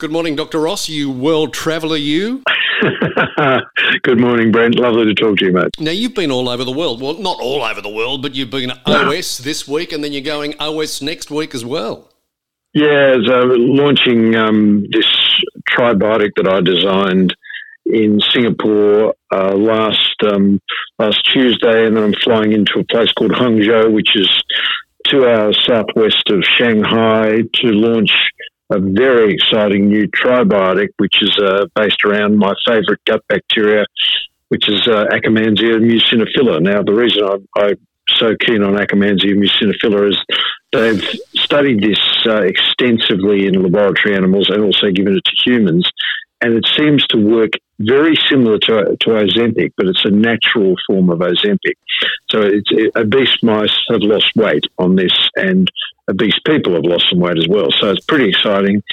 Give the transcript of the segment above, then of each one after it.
Good morning, Dr. Ross, you world traveller, you. Good morning, Brent. Lovely to talk to you, mate. Now, you've been all over the world. Well, not all over the world, but you've been OS this week and then you're going OS next week as well. Yeah, launching this tribiotic that I designed in Singapore last Tuesday, and then I'm flying into a place called Hangzhou, which is 2 hours southwest of Shanghai, to launch a very exciting new tribiotic, which is based around my favourite gut bacteria, which is Akkermansia muciniphila. Now, the reason I'm so keen on Akkermansia muciniphila is they've studied this extensively in laboratory animals and also given it to humans, and it seems to work very similar to Ozempic, but it's a natural form of Ozempic. So obese mice have lost weight on this, and obese people have lost some weight as well. So it's pretty exciting.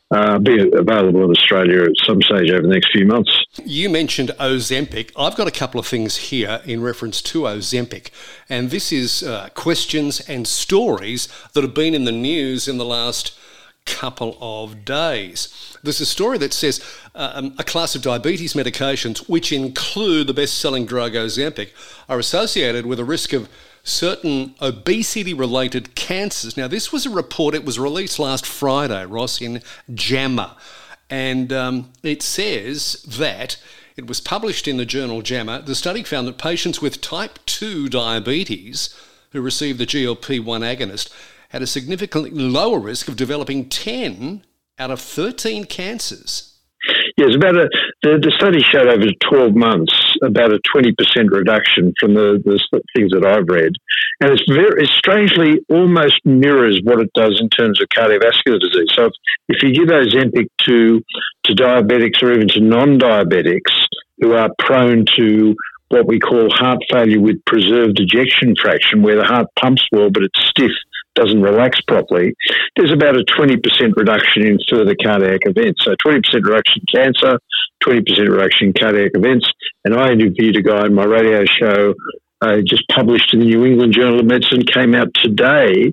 Be available in Australia at some stage over the next few months. You mentioned Ozempic. I've got a couple of things here in reference to Ozempic, and this is questions and stories that have been in the news in the last couple of days. There's a story that says a class of diabetes medications, which include the best-selling drug Ozempic, are associated with a risk of certain obesity-related cancers. Now, this was a report, it was released last Friday, Ross, in JAMA, and it says that it was published in the journal JAMA. The study found that patients with type 2 diabetes who received the GLP-1 agonist had a significantly lower risk of developing 10 out of 13 cancers. Yes, the study showed over 12 months about a 20% reduction from the things that I've read, and it strangely almost mirrors what it does in terms of cardiovascular disease. So if you give Ozempic to diabetics or even to non-diabetics who are prone to what we call heart failure with preserved ejection fraction, where the heart pumps well but it's stiff, doesn't relax properly, there's about a 20% reduction in further cardiac events. So 20% reduction in cancer, 20% reduction in cardiac events. And I interviewed a guy in my radio show, just published in the New England Journal of Medicine, came out today,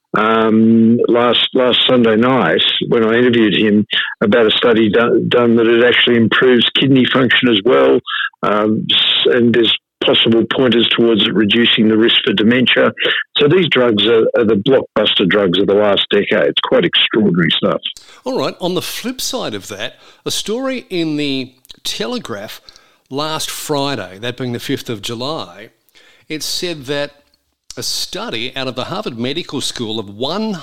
last Sunday night, when I interviewed him, about a study done that it actually improves kidney function as well. And there's possible pointers towards reducing the risk for dementia. So these drugs are the blockbuster drugs of the last decade. It's quite extraordinary stuff. All right. On the flip side of that, a story in the Telegraph last Friday, that being the 5th of July, it said that a study out of the Harvard Medical School of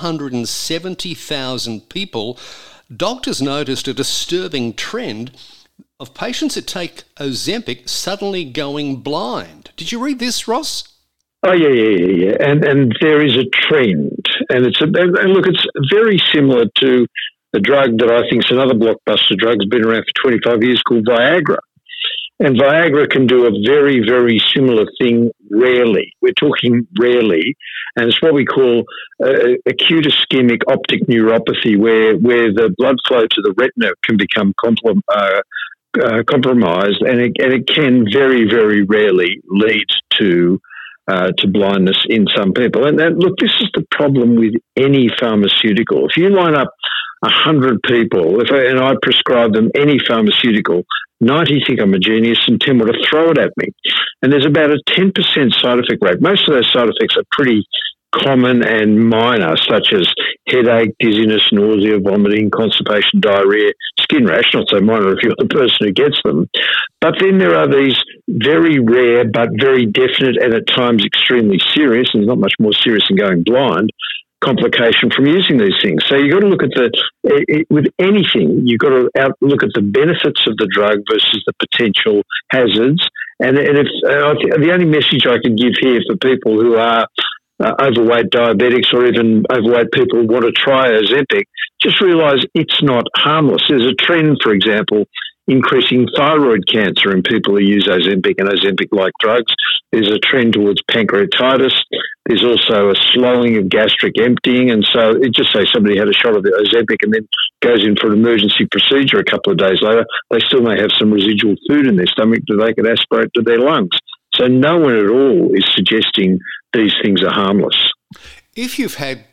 170,000 people, doctors noticed a disturbing trend of patients that take Ozempic suddenly going blind. Did you read this, Ross? Oh, yeah. And there is a trend. And it's very similar to a drug that I think is another blockbuster drug, has been around for 25 years, called Viagra. And Viagra can do a very, very similar thing rarely. We're talking rarely. And it's what we call acute ischemic optic neuropathy, where the blood flow to the retina can become compromised, and it can very, very rarely lead to blindness in some people. And look, this is the problem with any pharmaceutical. If you line up 100 people, and I prescribe them any pharmaceutical, 90 think I'm a genius and 10 want to throw it at me. And there's about a 10% side effect rate. Most of those side effects are pretty common and minor, such as headache, dizziness, nausea, vomiting, constipation, diarrhea, skin rash, not so minor if you're the person who gets them. But then there are these very rare but very definite and at times extremely serious, and not much more serious than going blind, complication from using these things. So you've got to look at with anything, you've got to look at the benefits of the drug versus the potential hazards. And if the only message I can give here for people who are overweight diabetics or even overweight people who want to try Ozempic, just realise it's not harmless. There's a trend, for example, increasing thyroid cancer in people who use Ozempic and Ozempic-like drugs. There's a trend towards pancreatitis. There's also a slowing of gastric emptying. And so it just say somebody had a shot of the Ozempic and then goes in for an emergency procedure a couple of days later, they still may have some residual food in their stomach that they could aspirate to their lungs. So no one at all is suggesting these things are harmless. If you've had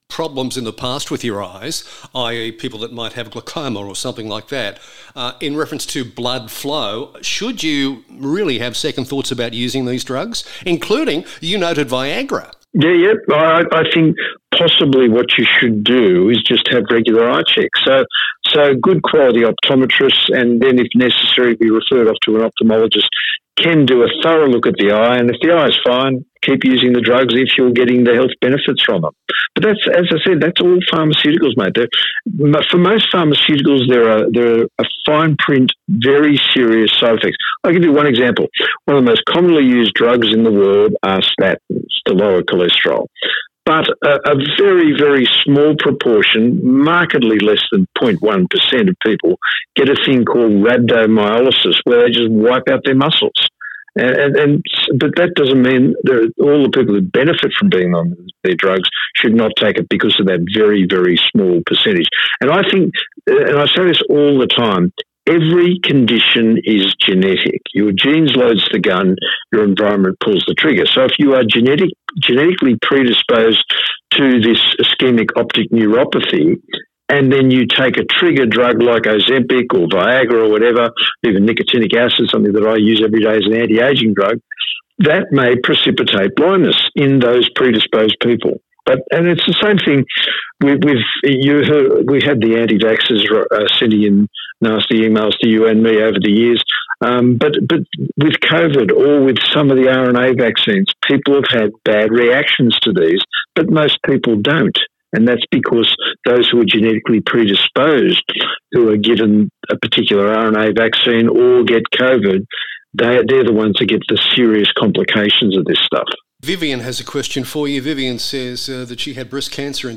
problems in the past with your eyes, i.e. people that might have glaucoma or something like that, in reference to blood flow, should you really have second thoughts about using these drugs, including, you noted Viagra? Yeah. I think possibly what you should do is just have regular eye checks. So good quality optometrists, and then if necessary, be referred off to an ophthalmologist, can do a thorough look at the eye. And if the eye is fine, keep using the drugs if you're getting the health benefits from them. But that's, as I said, that's all pharmaceuticals, mate. For most pharmaceuticals, there are a fine print, very serious side effects. I'll give you one example. One of the most commonly used drugs in the world are statins to lower cholesterol. But a very, very small proportion, markedly less than 0.1% of people, get a thing called rhabdomyolysis, where they just wipe out their muscles. But that doesn't mean all the people who benefit from being on their drugs should not take it because of that very, very small percentage. And I think, and I say this all the time, every condition is genetic. Your genes loads the gun, your environment pulls the trigger. So if you are genetically predisposed to this ischemic optic neuropathy, and then you take a trigger drug like Ozempic or Viagra or whatever, even nicotinic acid, something that I use every day as an anti-aging drug, that may precipitate blindness in those predisposed people. And it's the same thing we had the anti-vaxxers sending in nasty emails to you and me over the years. But with COVID or with some of the RNA vaccines, people have had bad reactions to these, but most people don't. And that's because those who are genetically predisposed, who are given a particular RNA vaccine or get COVID, they're the ones that get the serious complications of this stuff. Vivian has a question for you. Vivian says that she had breast cancer in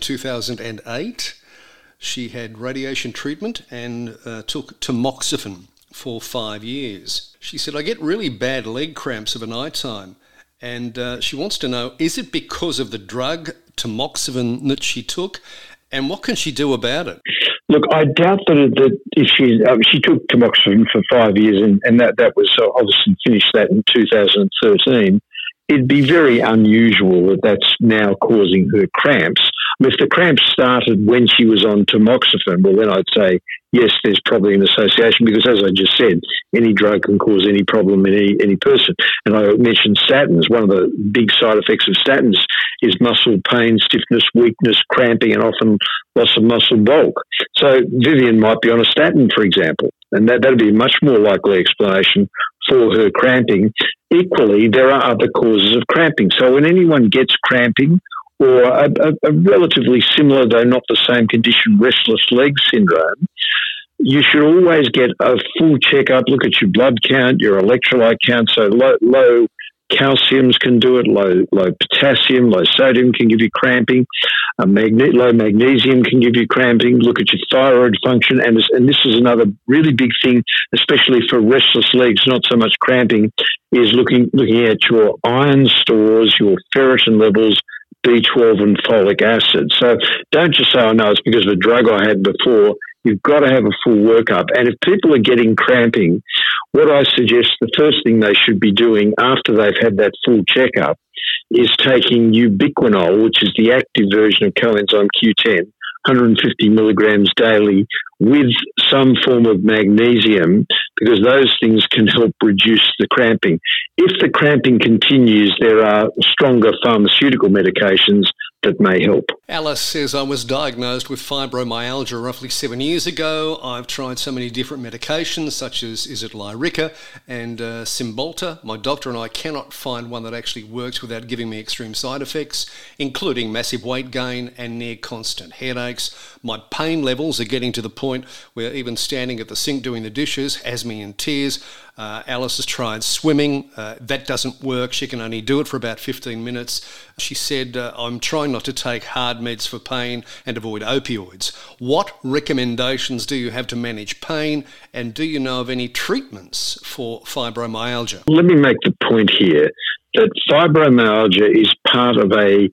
2008. She had radiation treatment and took tamoxifen for 5 years. She said, I get really bad leg cramps of a night time. And she wants to know, is it because of the drug tamoxifen that she took? And what can she do about it? Look, I doubt that if she took tamoxifen for 5 years and that was obviously finished that in 2013, it'd be very unusual that that's now causing her cramps. I mean, if the cramps started when she was on tamoxifen, well, then I'd say, yes, there's probably an association because, as I just said, any drug can cause any problem in any person. And I mentioned statins. One of the big side effects of statins is muscle pain, stiffness, weakness, cramping, and often loss of muscle bulk. So Vivian might be on a statin, for example, and that'd be a much more likely explanation for her cramping. Equally, there are other causes of cramping. So when anyone gets cramping, or a relatively similar, though not the same condition, restless leg syndrome, you should always get a full checkup, look at your blood count, your electrolyte count. So low calciums can do it, low potassium, low sodium can give you cramping, low magnesium can give you cramping. Look at your thyroid function, and this is another really big thing, especially for restless legs, not so much cramping, is looking at your iron stores, your ferritin levels, B12 and folic acid. So don't just say, oh no, it's because of a drug I had before. You've got to have a full workup. And if people are getting cramping, what I suggest the first thing they should be doing after they've had that full checkup is taking ubiquinol, which is the active version of coenzyme Q10, 150 milligrams daily with some form of magnesium, because those things can help reduce the cramping. If the cramping continues, there are stronger pharmaceutical medications that may help. Alice says, I was diagnosed with fibromyalgia roughly 7 years ago. I've tried so many different medications, such as, is it Lyrica and Cymbalta. My doctor and I cannot find one that actually works without giving me extreme side effects, including massive weight gain and near constant headaches. My pain levels are getting to the point where even standing at the sink doing the dishes has me in tears. Alice has tried swimming. That doesn't work. She can only do it for about 15 minutes. She said, I'm trying not to take hard meds for pain and avoid opioids. What recommendations do you have to manage pain, and do you know of any treatments for fibromyalgia? Let me make the point here that fibromyalgia is part of a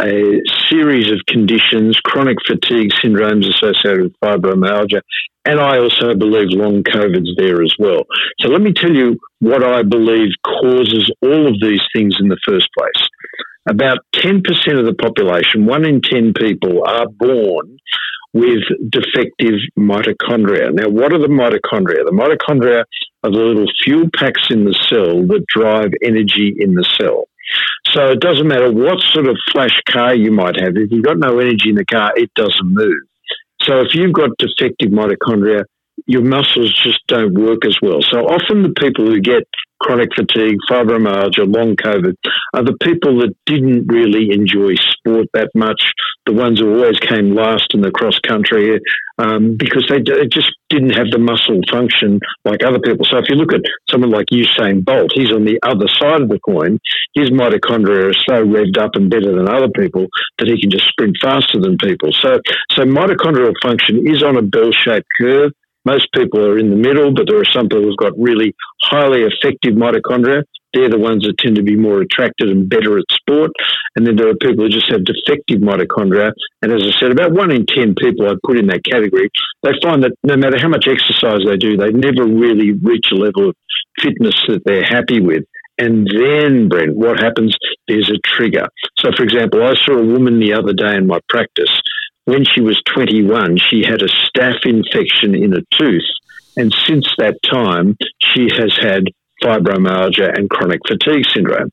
series of conditions, chronic fatigue syndromes associated with fibromyalgia, and I also believe long COVID's there as well. So let me tell you what I believe causes all of these things in the first place. about 10% of the population, 1 in 10 people, are born with defective mitochondria. Now, what are the mitochondria? The mitochondria are the little fuel packs in the cell that drive energy in the cell. So it doesn't matter what sort of flash car you might have. If you've got no energy in the car, it doesn't move. So if you've got defective mitochondria, your muscles just don't work as well. So often the people who get chronic fatigue, fibromyalgia, long COVID are the people that didn't really enjoy sport that much, the ones who always came last in the cross country because they just didn't have the muscle function like other people. So if you look at someone like Usain Bolt, he's on the other side of the coin. His mitochondria are so revved up and better than other people that he can just sprint faster than people. So mitochondrial function is on a bell-shaped curve. Most people are in the middle, but there are some people who've got really highly effective mitochondria. They're the ones that tend to be more attracted and better at sport. And then there are people who just have defective mitochondria. And as I said, about 1 in 10 people I put in that category, they find that no matter how much exercise they do, they never really reach a level of fitness that they're happy with. And then, Brent, what happens? There's a trigger. So, for example, I saw a woman the other day in my practice. When she was 21, she had a staph infection in a tooth. And since that time, she has had fibromyalgia and chronic fatigue syndrome.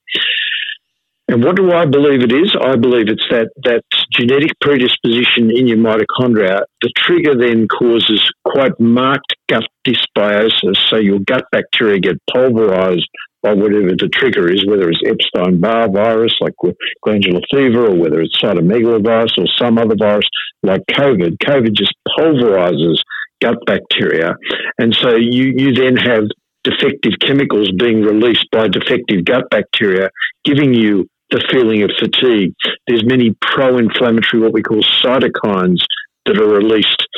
And what do I believe it is? I believe it's that genetic predisposition in your mitochondria. The trigger then causes quite marked gut dysbiosis, so your gut bacteria get pulverized by whatever the trigger is, whether it's Epstein-Barr virus like glandular fever, or whether it's cytomegalovirus or some other virus like COVID. COVID just pulverizes gut bacteria. And so you then have defective chemicals being released by defective gut bacteria, giving you the feeling of fatigue. There's many pro-inflammatory, what we call cytokines, that are released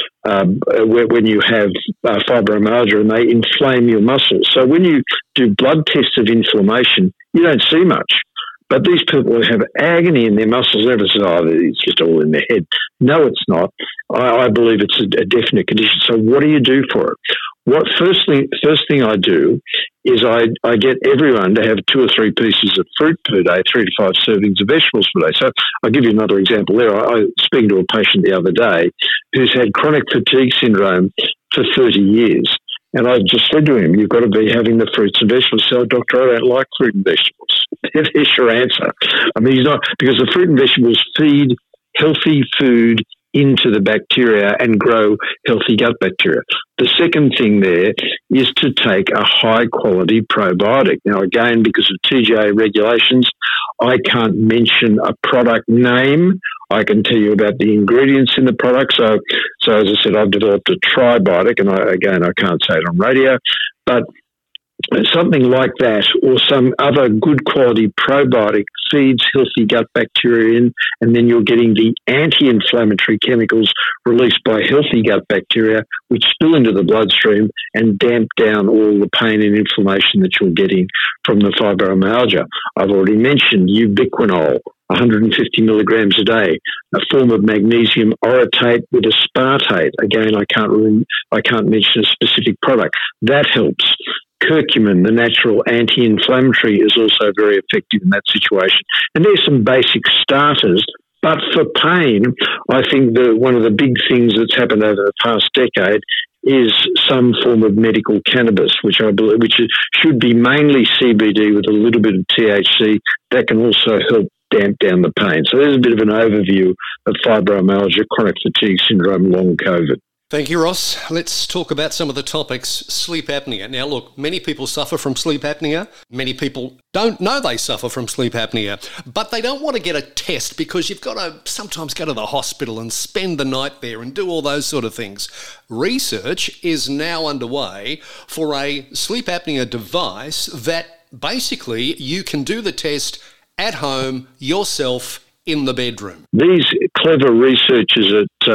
when you have fibromyalgia, and they inflame your muscles. So when you do blood tests of inflammation, you don't see much. But these people have agony in their muscles. Everyone says, oh, it's just all in their head. No, it's not. I believe it's a definite condition. So what do you do for it? First thing I do is I get everyone to have 2 or 3 pieces of fruit per day, 3 to 5 servings of vegetables per day. So I'll give you another example there. I was speaking to a patient the other day who's had chronic fatigue syndrome for 30 years. And I just said to him, you've got to be having the fruits and vegetables. So, doctor, I don't like fruit and vegetables. There's your answer. I mean, he's not, because the fruit and vegetables feed healthy food into the bacteria and grow healthy gut bacteria. The second thing there is to take a high-quality probiotic. Now, again, because of TGA regulations, I can't mention a product name. I can tell you about the ingredients in the product. So as I said, I've developed a tribiotic, and I can't say it on radio, but something like that, or some other good quality probiotic, feeds healthy gut bacteria in, and then you're getting the anti-inflammatory chemicals released by healthy gut bacteria, which spill into the bloodstream and damp down all the pain and inflammation that you're getting from the fibromyalgia. I've already mentioned ubiquinol, 150 milligrams a day, a form of magnesium orotate with aspartate. Again, I can't mention a specific product. That helps. Curcumin, the natural anti-inflammatory, is also very effective in that situation. And there's some basic starters. But for pain, I think one of the big things that's happened over the past decade is some form of medical cannabis, which should be mainly CBD with a little bit of THC. That can also help damp down the pain. So there's a bit of an overview of fibromyalgia, chronic fatigue syndrome, long COVID. Thank you, Ross. Let's talk about some of the topics. Sleep apnea. Now, look, many people suffer from sleep apnea. Many people don't know they suffer from sleep apnea, but they don't want to get a test because you've got to sometimes go to the hospital and spend the night there and do all those sort of things. Research is now underway for a sleep apnea device that basically you can do the test at home yourself in the bedroom. These clever researchers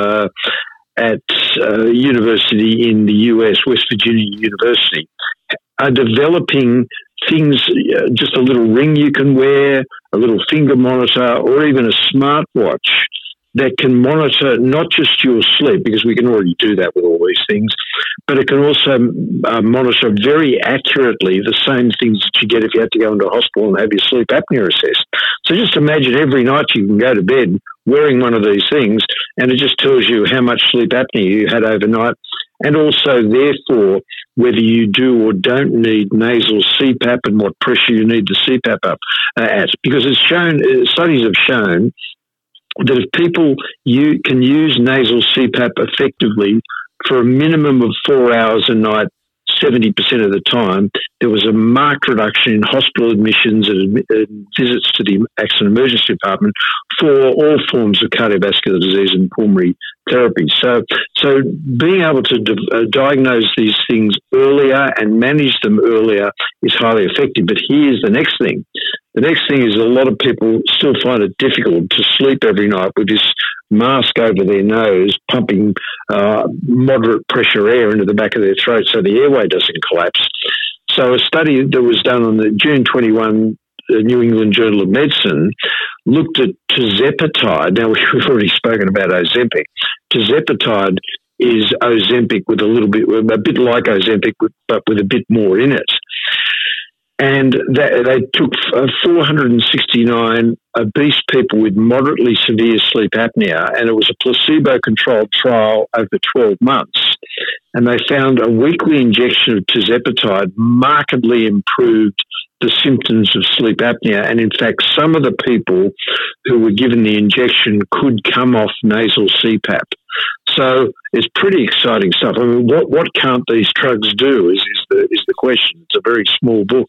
at university in the US, West Virginia University, are developing things, just a little ring you can wear, a little finger monitor, or even a smartwatch that can monitor not just your sleep, because we can already do that with all these things, but it can also monitor very accurately the same things that you get if you had to go into a hospital and have your sleep apnea assessed. So just imagine every night you can go to bed wearing one of these things, and it just tells you how much sleep apnea you had overnight, and also, therefore, whether you do or don't need nasal CPAP and what pressure you need the CPAP up at. Because it's shown, studies have shown that if people can use nasal CPAP effectively for a minimum of 4 hours a night, 70% of the time, there was a marked reduction in hospital admissions and visits to the accident emergency department for all forms of cardiovascular disease and pulmonary therapy. So being able to diagnose these things earlier and manage them earlier is highly effective. But here's the next thing. The next thing is a lot of people still find it difficult to sleep every night with this mask over their nose, pumping moderate pressure air into the back of their throat so the airway doesn't collapse. So a study that was done on the June 21 New England Journal of Medicine looked at tirzepatide. Now, we've already spoken about Ozempic. Tirzepatide is Ozempic with a bit like Ozempic, but with a bit more in it. And they took 469 obese people with moderately severe sleep apnea, and it was a placebo-controlled trial over 12 months. And they found a weekly injection of tirzepatide markedly improved the symptoms of sleep apnea. And in fact, some of the people who were given the injection could come off nasal CPAP. So it's pretty exciting stuff. I mean, what can't these drugs do is the question. It's a very small book.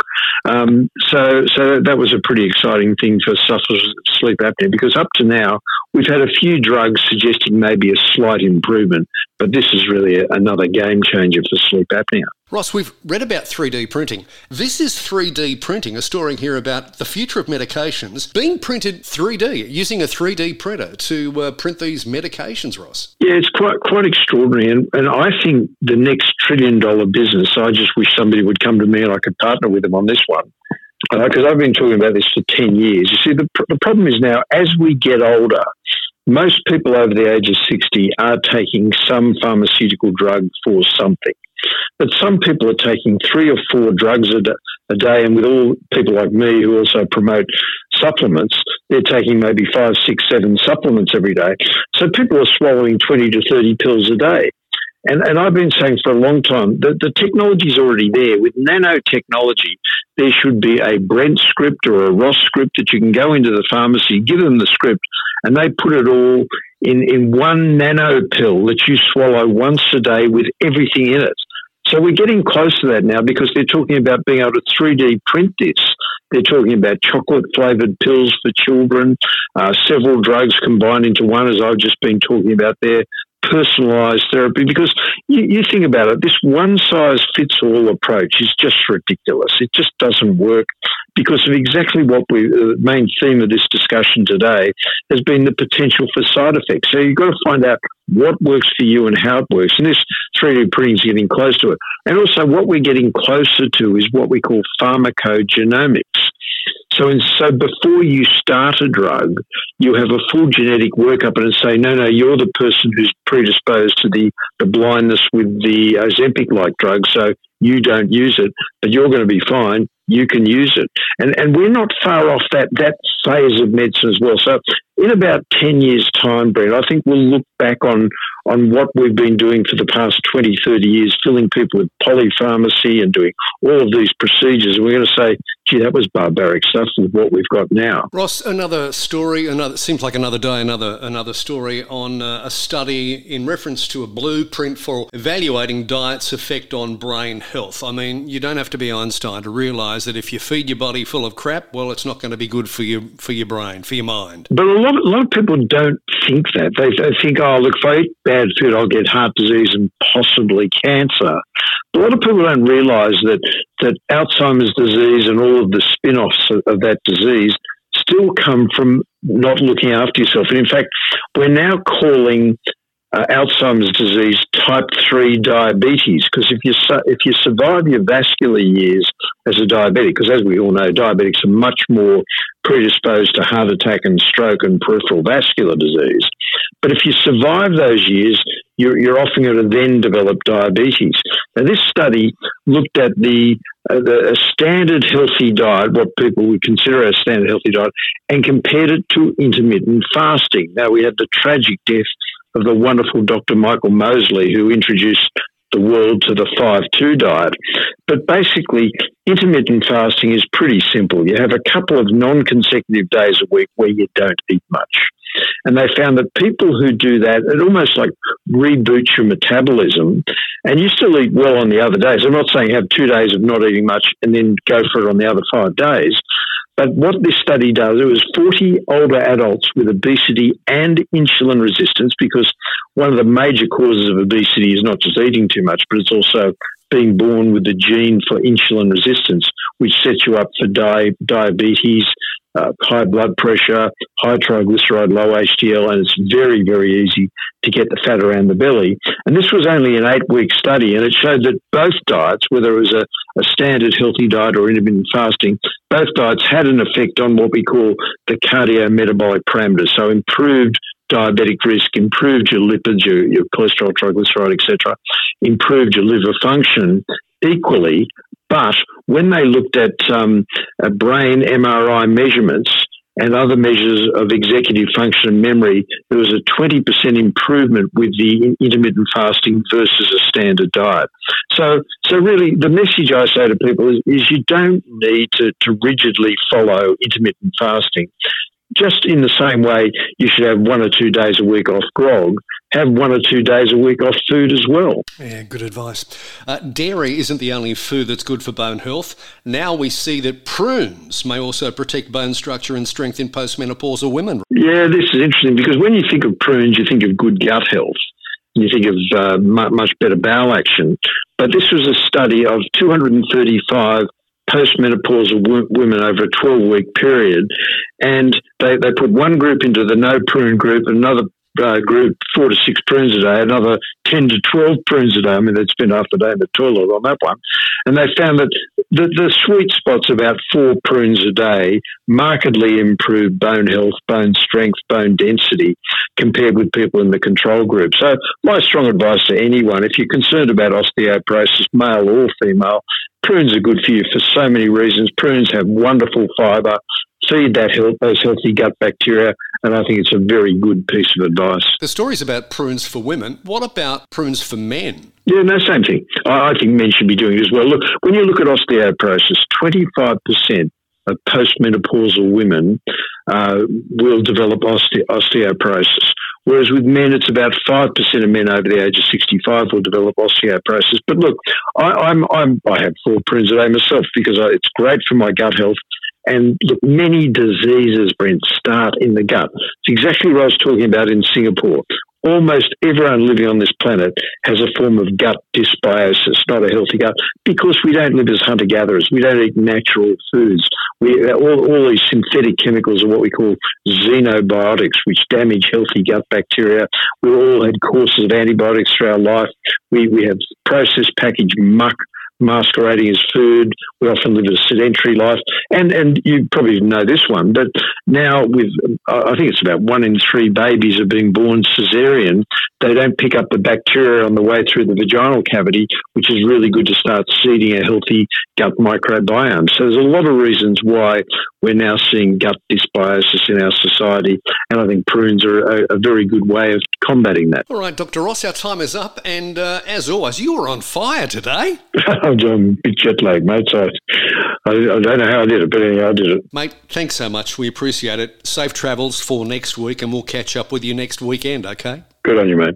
So that was a pretty exciting thing for sufferers of sleep apnea, because up to now we've had a few drugs suggesting maybe a slight improvement, but this is really another game changer for sleep apnea. Ross, we've read about 3D printing. This is 3D printing, a story here about the future of medications being printed 3D, using a 3D printer to print these medications, Ross. Yeah, it's quite extraordinary. And I think the next $1 trillion business, I just wish somebody would come to me and I could partner with them on this one. Because I've been talking about this for 10 years. You see, the problem is now, as we get older, most people over the age of 60 are taking some pharmaceutical drug for something. But some people are taking 3 or 4 drugs a day, and with all people like me who also promote supplements, they're taking maybe 5, 6, 7 supplements every day. So people are swallowing 20 to 30 pills a day. And I've been saying for a long time that the technology's already there. With nanotechnology, there should be a Brent script or a Ross script that you can go into the pharmacy, give them the script, and they put it all in one nano pill that you swallow once a day with everything in it. So we're getting close to that now, because they're talking about being able to 3D print this. They're talking about chocolate-flavoured pills for children, several drugs combined into one, as I've just been talking about there, personalised therapy. Because you think about it, this one-size-fits-all approach is just ridiculous. It just doesn't work, because of exactly what the main theme of this discussion today has been, the potential for side effects. So you've got to find out what works for you and how it works. And this 3D printing is getting close to it. And also what we're getting closer to is what we call pharmacogenomics. So before you start a drug, you have a full genetic workup and say, no, you're the person who's predisposed to the blindness with the Ozempic-like drug, so you don't use it, but you're going to be fine. You can use it. And we're not far off that phase of medicine as well. So in about 10 years' time, Brent, I think we'll look back on what we've been doing for the past 20, 30 years, filling people with polypharmacy and doing all of these procedures. And we're going to say, gee, that was barbaric stuff with what we've got now. Ross, another story, seems like another day, another story on a study in reference to a blueprint for evaluating diet's effect on brain health. I mean, you don't have to be Einstein to realise that if you feed your body full of crap, well, it's not going to be good for your brain, for your mind. But a lot of people don't think that. They think, oh, look, if I eat bad food, I'll get heart disease and possibly cancer. A lot of people don't realise that Alzheimer's disease and all of the spin-offs of that disease still come from not looking after yourself. And in fact, we're now calling Alzheimer's disease type 3 diabetes, because if you survive your vascular years as a diabetic, because as we all know, diabetics are much more predisposed to heart attack and stroke and peripheral vascular disease. But if you survive those years, you're often going to then develop diabetes. Now, this study looked at the a standard healthy diet, what people would consider a standard healthy diet, and compared it to intermittent fasting. Now, we had the tragic death of the wonderful Dr. Michael Mosley, who introduced the world to the 5-2 diet. But basically, intermittent fasting is pretty simple. You have a couple of non-consecutive days a week where you don't eat much. And they found that people who do that, it almost like reboots your metabolism, and you still eat well on the other days. I'm not saying have 2 days of not eating much and then go for it on the other 5 days. But what this study does, it was 40 older adults with obesity and insulin resistance, because one of the major causes of obesity is not just eating too much, but it's also being born with the gene for insulin resistance, which sets you up for diabetes, high blood pressure, high triglyceride, low HDL, and it's very, very easy to get the fat around the belly. And this was only an 8-week study, and it showed that both diets, whether it was a standard healthy diet or intermittent fasting, both diets had an effect on what we call the cardiometabolic parameters, so improved diabetic risk, improved your lipids, your cholesterol, triglyceride, etc., improved your liver function equally. But when they looked at brain MRI measurements and other measures of executive function and memory, there was a 20% improvement with the intermittent fasting versus a standard diet. So really, the message I say to people is you don't need to rigidly follow intermittent fasting. Just in the same way, you should have 1 or 2 days a week off grog, have 1 or 2 days a week off food as well. Yeah, good advice. Dairy isn't the only food that's good for bone health. Now we see that prunes may also protect bone structure and strength in postmenopausal women. Yeah, this is interesting because when you think of prunes, you think of good gut health. You think of much better bowel action. But this was a study of 235 postmenopausal women over a 12-week period, and they put one group into the no prune group, another group 4 to 6 prunes a day, another 10 to 12 prunes a day. I mean, they'd spend half the day in the toilet on that one. And they found that the sweet spot's about 4 prunes a day markedly improved bone health, bone strength, bone density compared with people in the control group. So my strong advice to anyone, if you're concerned about osteoporosis, male or female, prunes are good for you for so many reasons. Prunes have wonderful fibre, feed those healthy gut bacteria, and I think it's a very good piece of advice. The story's about prunes for women. What about prunes for men? Yeah, no, same thing. I think men should be doing it as well. Look, when you look at osteoporosis, 25% of postmenopausal women will develop osteoporosis. Whereas with men, it's about 5% of men over the age of 65 will develop osteoporosis. But look, I have 4 prunes a day myself because it's great for my gut health. And look, many diseases, Brent, start in the gut. It's exactly what I was talking about in Singapore. Almost everyone living on this planet has a form of gut dysbiosis, not a healthy gut, because we don't live as hunter-gatherers. We don't eat natural foods. All these synthetic chemicals are what we call xenobiotics, which damage healthy gut bacteria. We've all had courses of antibiotics through our life. We have processed packaged muck masquerading as food. We often live a sedentary life. And you probably know this one, but now with, I think it's about 1 in 3 babies are being born cesarean, they don't pick up the bacteria on the way through the vaginal cavity, which is really good to start seeding a healthy gut microbiome. So there's a lot of reasons why we're now seeing gut dysbiosis in our society, and I think prunes are a very good way of combating that. All right, Dr. Ross, our time is up, and as always, you were on fire today. I'm a bit jet lagged, mate, so I don't know how I did it, but anyhow, I did it. Mate, thanks so much. We appreciate it. Safe travels for next week, and we'll catch up with you next weekend, okay? Good on you, mate.